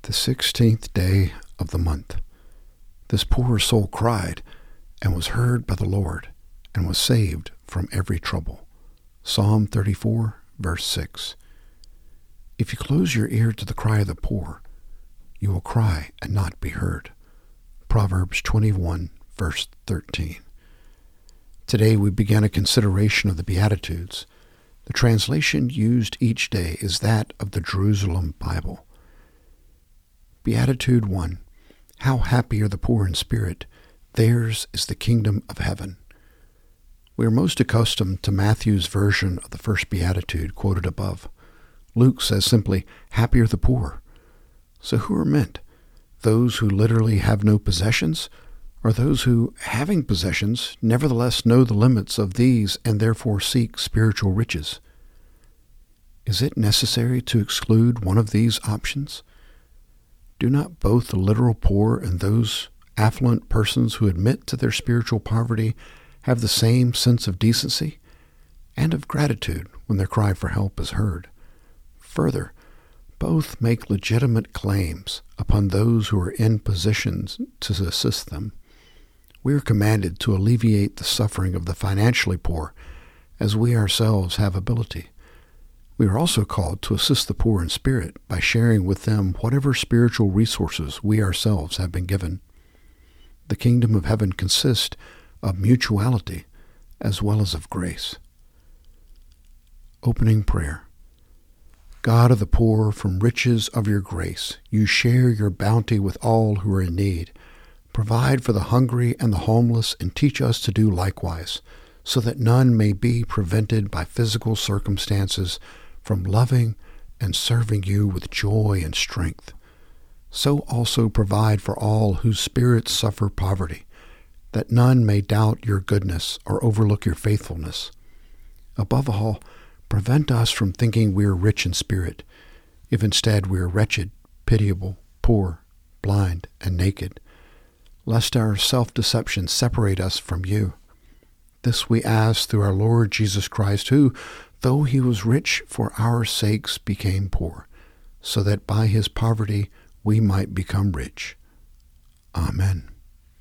The 16th day of the month. This poor soul cried, and was heard by the Lord, and was saved from every trouble. Psalm 34, verse 6. If you close your ear to the cry of the poor, you will cry and not be heard. Proverbs 21, verse 13. Today we began a consideration of the Beatitudes. The translation used each day is that of the Jerusalem Bible. Beatitude 1. How happy are the poor in spirit! Theirs is the kingdom of heaven. We are most accustomed to Matthew's version of the first Beatitude quoted above. Luke says simply, happy are the poor. So who are meant? Those who literally have no possessions, or those who, having possessions, nevertheless know the limits of these and therefore seek spiritual riches? Is it necessary to exclude one of these options? Do not both the literal poor and those affluent persons who admit to their spiritual poverty have the same sense of decency and of gratitude when their cry for help is heard? Further, both make legitimate claims upon those who are in positions to assist them. We are commanded to alleviate the suffering of the financially poor as we ourselves have ability. We are also called to assist the poor in spirit by sharing with them whatever spiritual resources we ourselves have been given. The kingdom of heaven consists of mutuality as well as of grace. Opening prayer. God of the poor, from riches of your grace, you share your bounty with all who are in need. Provide for the hungry and the homeless, and teach us to do likewise, so that none may be prevented by physical circumstances from loving and serving you with joy and strength. So also provide for all whose spirits suffer poverty, that none may doubt your goodness or overlook your faithfulness. Above all, prevent us from thinking we are rich in spirit, if instead we are wretched, pitiable, poor, blind, and naked, lest our self-deception separate us from you. This we ask through our Lord Jesus Christ, who, though he was rich, for our sakes became poor, so that by his poverty we might become rich. Amen.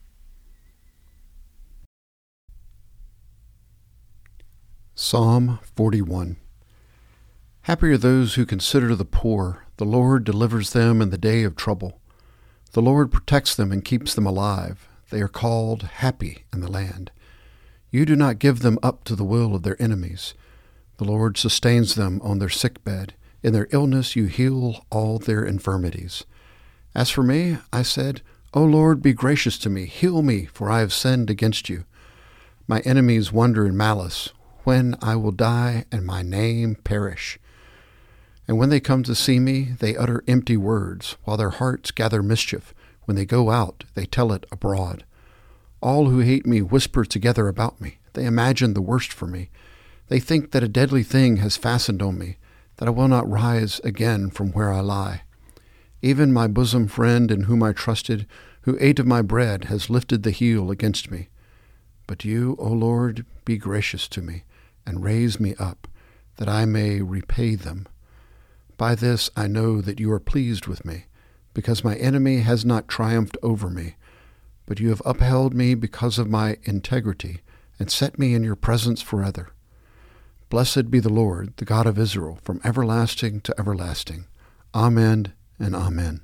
Psalm 41. Happy are those who consider the poor. The Lord delivers them in the day of trouble. The Lord protects them and keeps them alive. They are called happy in the land. You do not give them up to the will of their enemies. The Lord sustains them on their sick bed. In their illness you heal all their infirmities. As for me, I said, O Lord, be gracious to me. Heal me, for I have sinned against you. My enemies wonder in malice, when I will die and my name perish. And when they come to see me, they utter empty words, while their hearts gather mischief. When they go out, they tell it abroad. All who hate me whisper together about me. They imagine the worst for me. They think that a deadly thing has fastened on me, that I will not rise again from where I lie. Even my bosom friend in whom I trusted, who ate of my bread, has lifted the heel against me. But you, O Lord, be gracious to me, and raise me up, that I may repay them. By this I know that you are pleased with me, because my enemy has not triumphed over me. But you have upheld me because of my integrity, and set me in your presence forever. Blessed be the Lord, the God of Israel, from everlasting to everlasting. Amen and amen.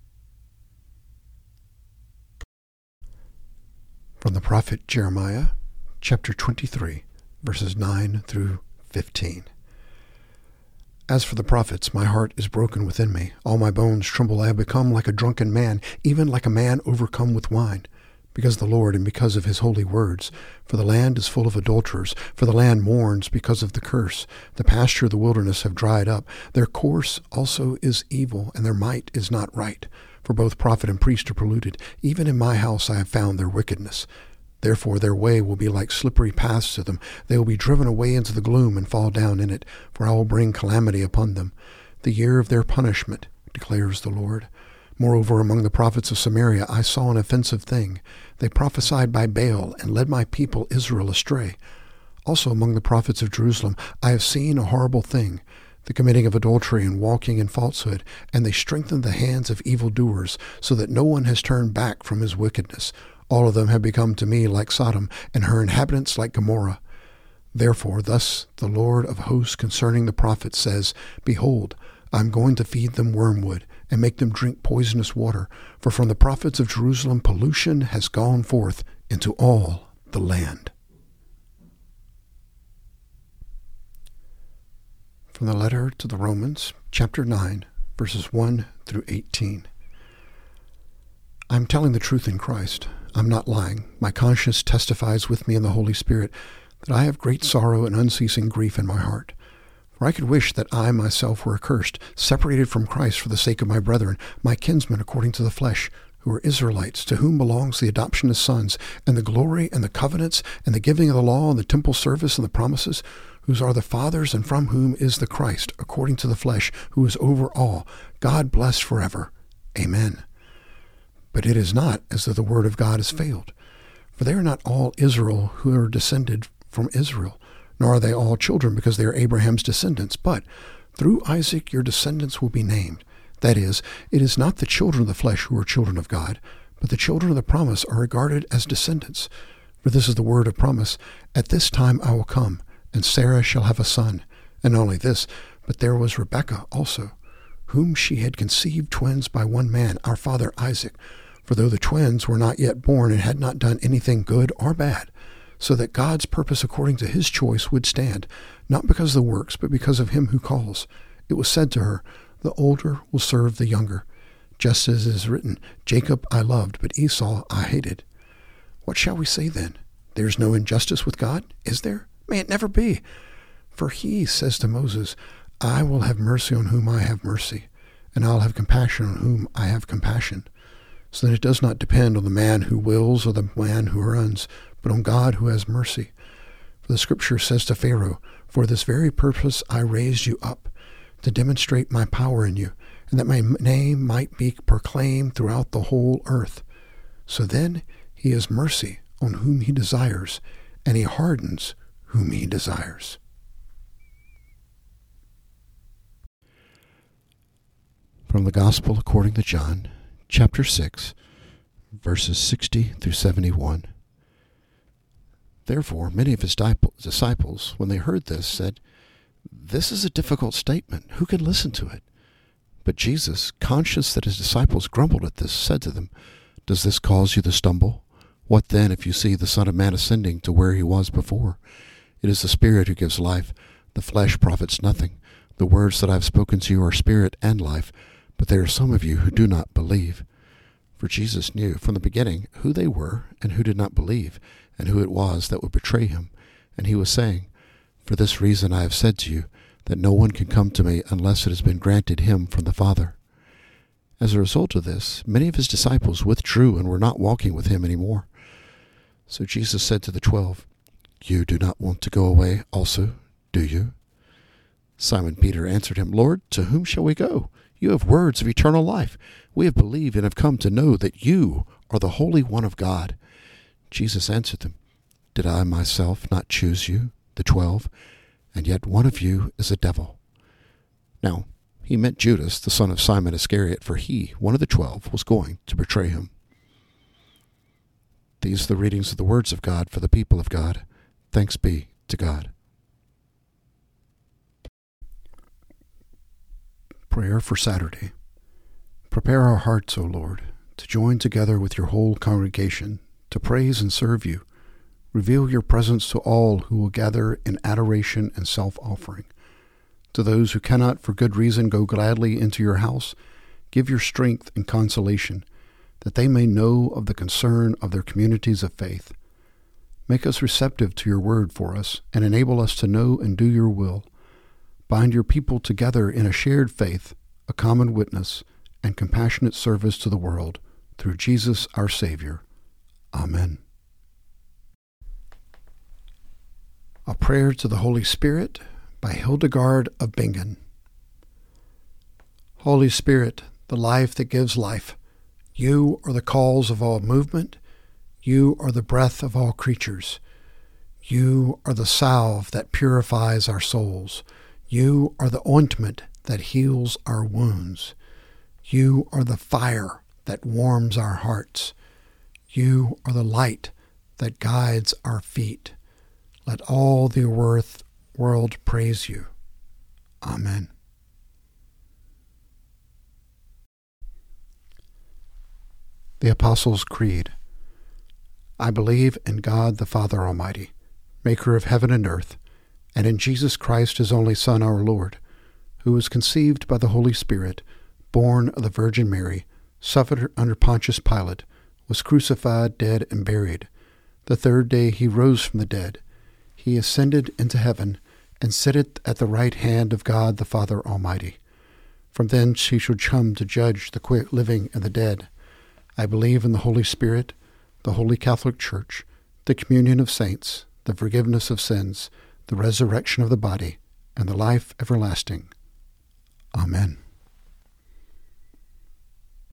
From the prophet Jeremiah, chapter 23, verses 9 through 15. As for the prophets, my heart is broken within me. All my bones tremble. I have become like a drunken man, even like a man overcome with wine, because of the Lord and because of his holy words. For the land is full of adulterers, for the land mourns because of the curse. The pasture of the wilderness have dried up. Their course also is evil, and their might is not right. For both prophet and priest are polluted. Even in my house I have found their wickedness. Therefore their way will be like slippery paths to them. They will be driven away into the gloom and fall down in it, for I will bring calamity upon them. The year of their punishment, declares the Lord. Moreover, among the prophets of Samaria I saw an offensive thing. They prophesied by Baal and led my people Israel astray. Also among the prophets of Jerusalem I have seen a horrible thing. the committing of adultery and walking in falsehood, and they strengthened the hands of evildoers, so that no one has turned back from his wickedness. All of them have become to me like Sodom, and her inhabitants like Gomorrah. Therefore, thus the Lord of hosts concerning the prophets says, Behold, I am going to feed them wormwood, and make them drink poisonous water. For from the prophets of Jerusalem pollution has gone forth into all the land. From the letter to the Romans, chapter 9, verses 1 through 18. I am telling the truth in Christ. I'm not lying. My conscience testifies with me in the Holy Spirit that I have great sorrow and unceasing grief in my heart. For I could wish that I myself were accursed, separated from Christ for the sake of my brethren, my kinsmen according to the flesh, who are Israelites, to whom belongs the adoption as sons, and the glory and the covenants, and the giving of the law, and the temple service, and the promises, whose are the fathers, and from whom is the Christ, according to the flesh, who is over all, God blessed forever. Amen. But it is not as though the word of God has failed. For they are not all Israel who are descended from Israel, nor are they all children because they are Abraham's descendants. But through Isaac your descendants will be named. That is, it is not the children of the flesh who are children of God, but the children of the promise are regarded as descendants. For this is the word of promise, At this time I will come, and Sarah shall have a son. And not only this, but there was Rebekah also, whom she had conceived twins by one man, our father Isaac. For though the twins were not yet born and had not done anything good or bad, so that God's purpose according to his choice would stand, not because of the works, but because of him who calls, it was said to her, The older will serve the younger. Just as it is written, Jacob I loved, but Esau I hated. What shall we say then? There is no injustice with God, is there? May it never be. For he says to Moses, I will have mercy on whom I have mercy, and I'll have compassion on whom I have compassion. So that it does not depend on the man who wills or the man who runs, but on God who has mercy. For the Scripture says to Pharaoh, For this very purpose I raised you up, to demonstrate my power in you, and that my name might be proclaimed throughout the whole earth. So then he has mercy on whom he desires, and he hardens whom he desires. From the Gospel according to John, chapter 6, verses 60 through 71. Therefore, many of his disciples, when they heard this, said, This is a difficult statement. Who can listen to it? But Jesus, conscious that his disciples grumbled at this, said to them, Does this cause you to stumble? What then if you see the Son of Man ascending to where he was before? It is the Spirit who gives life. The flesh profits nothing. The words that I have spoken to you are spirit and life, but there are some of you who do not believe. For Jesus knew from the beginning who they were and who did not believe, and who it was that would betray him. And he was saying, For this reason I have said to you, that no one can come to me unless it has been granted him from the Father. As a result of this, many of his disciples withdrew and were not walking with him anymore. So Jesus said to the 12, You do not want to go away also, do you? Simon Peter answered him, Lord, to whom shall we go? You have words of eternal life. We have believed and have come to know that you are the Holy One of God. Jesus answered them, Did I myself not choose you, the 12? And yet one of you is a devil. Now, he meant Judas, the son of Simon Iscariot, for he, one of the 12, was going to betray him. These are the readings of the words of God for the people of God. Thanks be to God. Prayer for Saturday. Prepare our hearts, O Lord, to join together with your whole congregation, to praise and serve you. Reveal your presence to all who will gather in adoration and self-offering. To those who cannot for good reason go gladly into your house, give your strength and consolation, that they may know of the concern of their communities of faith. Make us receptive to your word for us, and enable us to know and do your will. Bind your people together in a shared faith, a common witness, and compassionate service to the world, through Jesus our Savior. Amen. A Prayer to the Holy Spirit by Hildegard of Bingen. Holy Spirit, the life that gives life, you are the cause of all movement. You are the breath of all creatures. You are the salve that purifies our souls. You are the ointment that heals our wounds. You are the fire that warms our hearts. You are the light that guides our feet. Let all the world praise you. Amen. The Apostles' Creed. I believe in God the Father Almighty, maker of heaven and earth, and in Jesus Christ, his only Son, our Lord, who was conceived by the Holy Spirit, born of the Virgin Mary, suffered under Pontius Pilate, was crucified, dead, and buried. The third day he rose from the dead. He ascended into heaven, and sitteth at the right hand of God the Father Almighty. From thence he should come to judge the living and the dead. I believe in the Holy Spirit, the Holy Catholic Church, the communion of saints, the forgiveness of sins, the resurrection of the body, and the life everlasting. Amen.